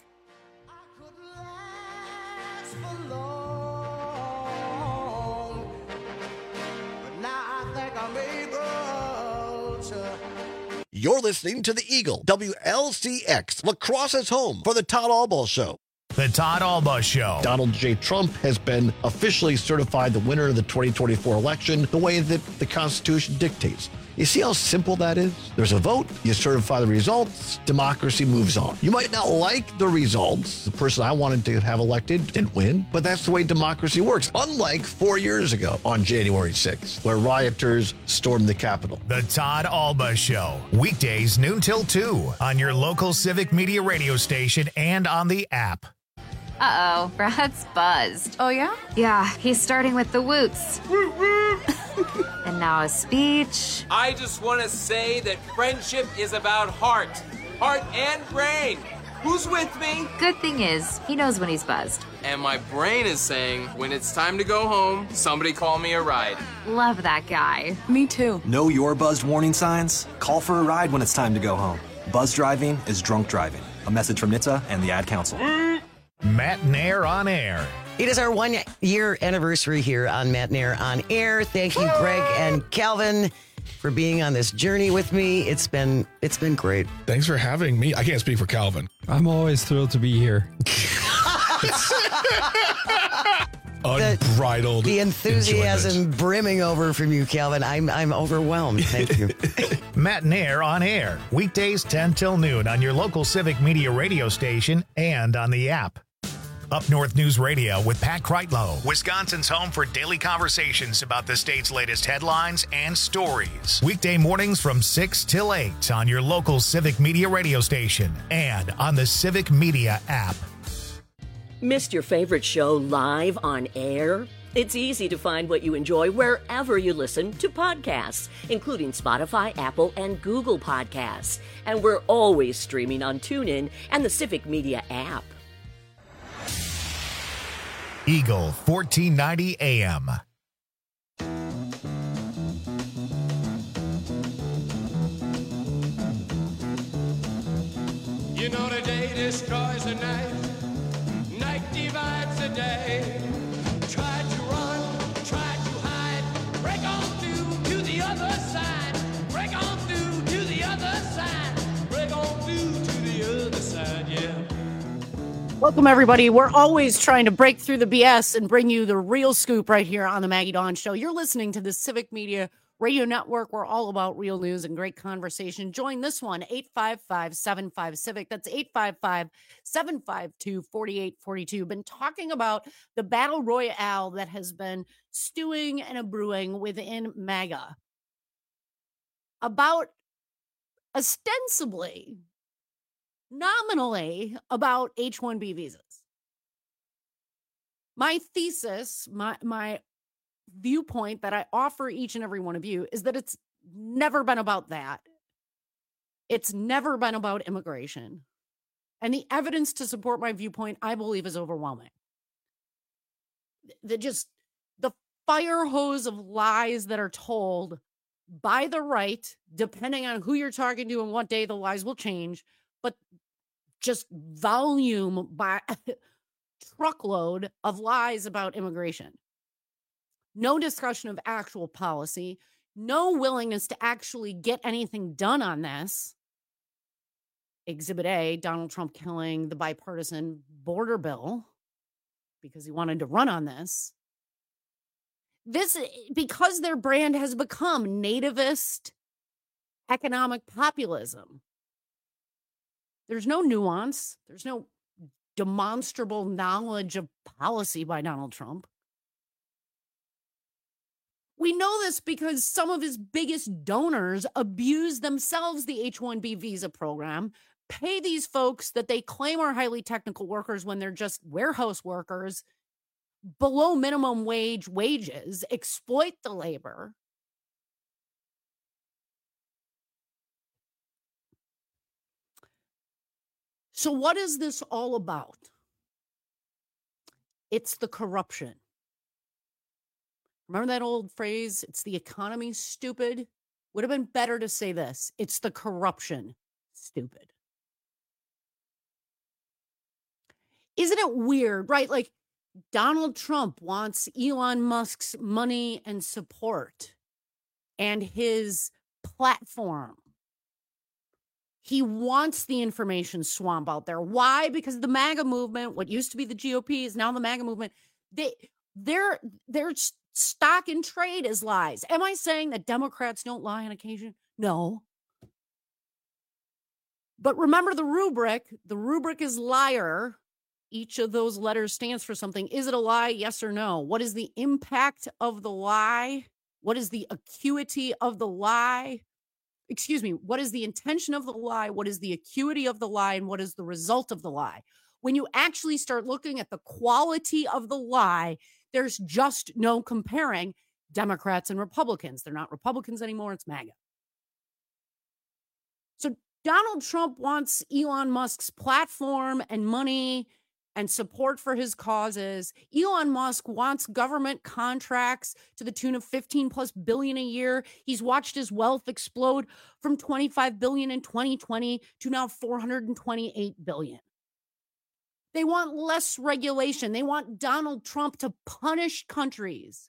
Speaker 6: You're listening to the Eagle, WLCX, lacrosse's home for the Todd Albaugh Show.
Speaker 1: The Todd Albaugh Show.
Speaker 6: Donald J. Trump has been officially certified the winner of the 2024 election the way that the Constitution dictates. You see how simple that is? There's a vote, you certify the results, democracy moves on. You might not like the results. The person I wanted to have elected didn't win, but that's the way democracy works. Unlike 4 years ago on January 6th, where rioters stormed the Capitol.
Speaker 1: The Todd Albaugh Show. Weekdays noon till 2 on your local Civic Media radio station and on the app.
Speaker 7: Uh-oh, Brad's buzzed.
Speaker 8: Oh, yeah?
Speaker 7: Yeah, he's starting with the woots. And now a speech.
Speaker 10: I just want to say that friendship is about heart and brain. Who's with me?
Speaker 7: Good thing is, he knows when he's buzzed.
Speaker 10: And my brain is saying, when it's time to go home, somebody call me a ride.
Speaker 7: Love that guy.
Speaker 8: Me too.
Speaker 11: Know your buzzed warning signs? Call for a ride when it's time to go home. Buzz driving is drunk driving. A message from NHTSA and the Ad Council.
Speaker 1: Matt Nair on Air.
Speaker 12: It is our 1 year anniversary here on Matt Nair on Air. Thank you, Greg and Calvin, for being on this journey with me. It's been great.
Speaker 13: Thanks for having me. I can't speak for Calvin.
Speaker 14: I'm always thrilled to be here.
Speaker 13: Unbridled.
Speaker 12: The enthusiasm
Speaker 13: enjoyment.
Speaker 12: brimming over from you, Calvin. I'm overwhelmed. Thank you.
Speaker 1: Matt Nair on Air. Weekdays 10 till noon on your local Civic Media radio station and on the app. Up North News Radio with Pat Kreitlow, Wisconsin's home for daily conversations about the state's latest headlines and stories. Weekday mornings from 6 till 8 on your local Civic Media radio station and on the Civic Media app.
Speaker 28: Missed your favorite show live on air? It's easy to find what you enjoy wherever you listen to podcasts, including Spotify, Apple, and Google Podcasts. And we're always streaming on TuneIn and the Civic Media app.
Speaker 1: Eagle 1490 AM.
Speaker 15: You know the day destroys the night, night divides the day. Try to run, try to hide, break on through to the other side, break on through to the other side, break on through to the other side, yeah.
Speaker 16: Welcome, everybody. We're always trying to break through the BS and bring you the real scoop right here on the Maggie Dawn Show. You're listening to the Civic Media Radio Network. We're all about real news and great conversation. Join this one, 855-75-CIVIC. That's 855-752-4842. Been talking about the battle royale that has been stewing and a brewing within MAGA. About ostensibly, nominally, about H-1B visas. My thesis, my viewpoint that I offer each and every one of you is that it's never been about that. It's never been about immigration. And the evidence to support my viewpoint, I believe, is overwhelming. The fire hose of lies that are told by the right, depending on who you're talking to and what day the lies will change, but just volume by truckload of lies about immigration. No discussion of actual policy, no willingness to actually get anything done on this. Exhibit A, Donald Trump killing the bipartisan border bill because he wanted to run on this. This, because their brand has become nativist economic populism. There's no nuance. There's no demonstrable knowledge of policy by Donald Trump. We know this because some of his biggest donors abuse themselves the H-1B visa program, pay these folks that they claim are highly technical workers when they're just warehouse workers, below minimum wage wages, exploit the labor. So what is this all about? It's the corruption. Remember that old phrase, it's the economy, stupid? Would have been better to say this. It's the corruption, stupid. Isn't it weird, right? Like Donald Trump wants Elon Musk's money and support and his platform He wants the information swamp out there. Why? Because the MAGA movement, what used to be the GOP is now the MAGA movement, their stock in trade is lies. Am I saying that Democrats don't lie on occasion? No. But remember the rubric. The rubric is liar. Each of those letters stands for something. Is it a lie? Yes or no? What is the impact of the lie? What is the acuity of the lie? Excuse me. What is the intention of the lie? What is the acuity of the lie? And what is the result of the lie? When you actually start looking at the quality of the lie, there's just no comparing Democrats and Republicans. They're not Republicans anymore. It's MAGA. So Donald Trump wants Elon Musk's platform and money and support for his causes. Elon Musk wants government contracts to the tune of 15 plus billion a year. He's watched his wealth explode from 25 billion in 2020 to now 428 billion. They want less regulation. They want Donald Trump to punish countries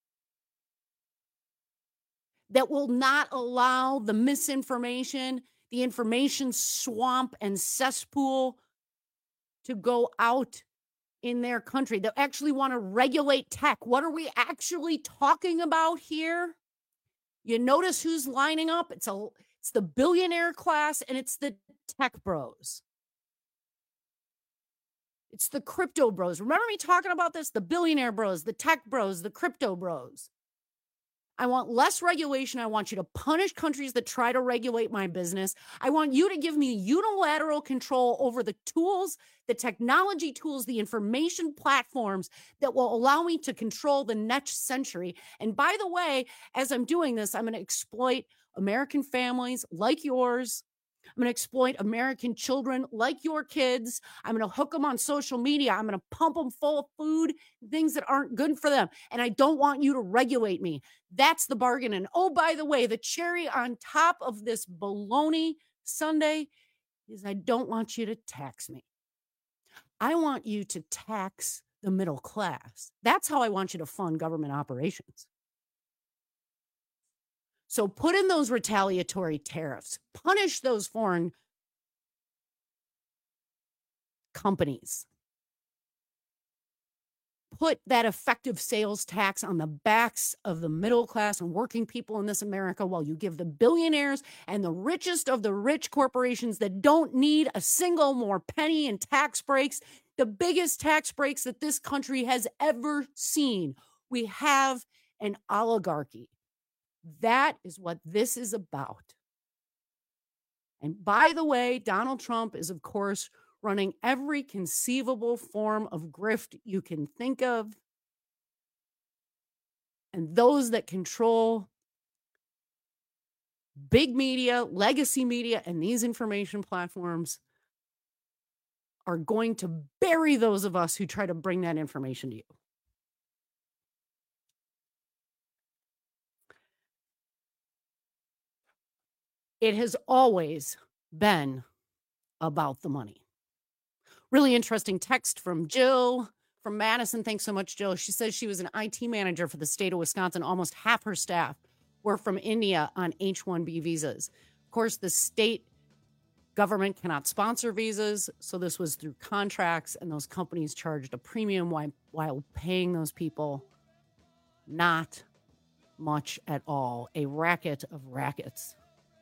Speaker 16: that will not allow the misinformation, the information swamp and cesspool to go out in their country. They actually want to regulate tech. What are we actually talking about here? You notice who's lining up? It's the billionaire class and it's the tech bros. It's the crypto bros. Remember me talking about this? The billionaire bros, the tech bros, the crypto bros. I want less regulation. I want you to punish countries that try to regulate my business. I want you to give me unilateral control over the tools, the technology tools, the information platforms that will allow me to control the next century. And by the way, as I'm doing this, I'm going to exploit American families like yours. I'm going to exploit American children like your kids. I'm going to hook them on social media. I'm going to pump them full of food, things that aren't good for them. And I don't want you to regulate me. That's the bargain. And oh, by the way, the cherry on top of this baloney sundae is I don't want you to tax me. I want you to tax the middle class. That's how I want you to fund government operations. So put in those retaliatory tariffs, punish those foreign companies, put that effective sales tax on the backs of the middle class and working people in this America while you give the billionaires and the richest of the rich corporations that don't need a single more penny in tax breaks, the biggest tax breaks that this country has ever seen. We have an oligarchy. That is what this is about. And by the way, Donald Trump is, of course, running every conceivable form of grift you can think of. And those that control big media, legacy media, and these information platforms are going to bury those of us who try to bring that information to you. It has always been about the money. Really interesting text from Jill from Madison. Thanks so much, Jill. She says she was an IT manager for the state of Wisconsin. Almost half her staff were from India on H-1B visas. Of course, the state government cannot sponsor visas, so this was through contracts, and those companies charged a premium while paying those people not much at all. A racket of rackets.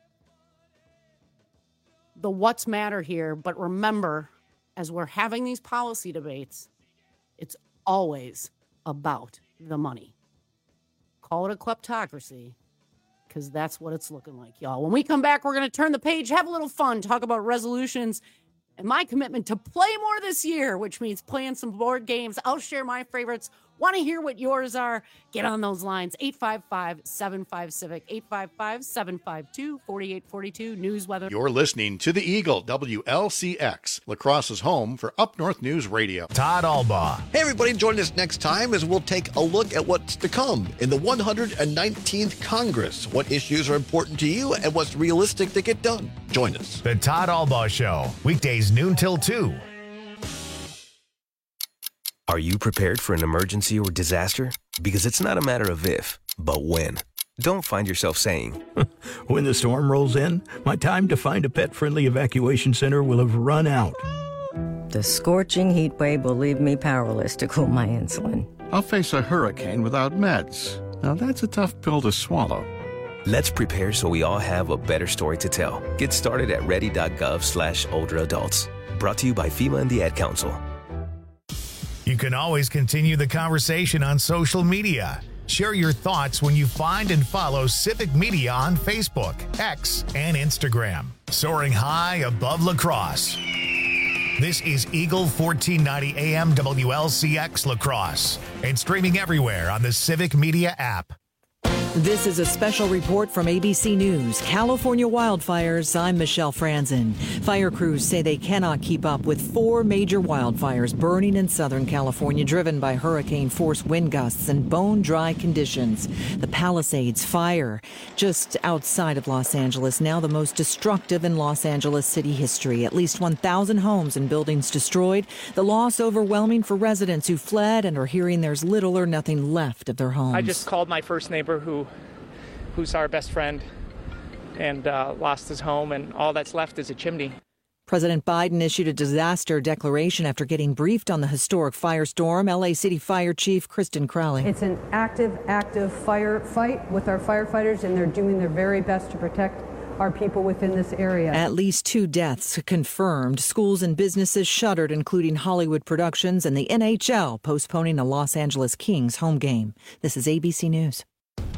Speaker 16: The what's matter here, but remember, as we're having these policy debates, it's always about the money. Call it a kleptocracy, because that's what it's looking like, y'all. When we come back, we're going to turn the page, have a little fun, talk about resolutions, and my commitment to play more this year, which means playing some board games. I'll share my favorites. Want to hear what yours are? Get on those lines. 855-75-CIVIC, 855-752-4842. News, weather.
Speaker 3: You're listening to The Eagle, WLCX, La Crosse's home for Up North News Radio.
Speaker 1: Todd Albaugh.
Speaker 6: Hey, everybody, join us next time as we'll take a look at what's to come in the 119th Congress. What issues are important to you and what's realistic to get done. Join us.
Speaker 1: The Todd Albaugh Show, weekdays noon till 2.
Speaker 8: Are you prepared for an emergency or disaster? Because it's not a matter of if, but when. don't find yourself saying,
Speaker 9: when the storm rolls in, my time to find a pet-friendly evacuation center will have run out.
Speaker 17: The scorching heat wave will leave me powerless to cool my insulin.
Speaker 18: I'll face a hurricane without meds. Now that's a tough pill to swallow.
Speaker 8: Let's prepare so we all have a better story to tell. Get started at ready.gov/older adults. Brought to you by FEMA and the Ad Council.
Speaker 1: You can always continue the conversation on social media. Share your thoughts when you find and follow Civic Media on Facebook, X, and Instagram. Soaring high above La Crosse. This is Eagle 1490 AM WLCX La Crosse and streaming everywhere on the Civic Media app.
Speaker 19: This is a special report from ABC News. California wildfires. I'm Michelle Franzen. Fire crews say they cannot keep up with 4 major wildfires burning in Southern California, driven by hurricane-force wind gusts and bone-dry conditions. The Palisades fire, just outside of Los Angeles, now the most destructive in Los Angeles city history. At least 1,000 homes and buildings destroyed. The loss overwhelming for residents who fled and are hearing there's little or nothing left of their homes.
Speaker 22: I just called my first neighbor who's our best friend and lost his home, and all that's left is a chimney.
Speaker 19: President Biden issued a disaster declaration after getting briefed on the historic firestorm. LA City Fire Chief Kristen Crowley.
Speaker 23: It's an active firefight with our firefighters, and they're doing their very best to protect our people within this area.
Speaker 19: At least 2 deaths confirmed. Schools and businesses shuttered, including Hollywood Productions, and the NHL postponing a Los Angeles Kings home game. This is ABC News.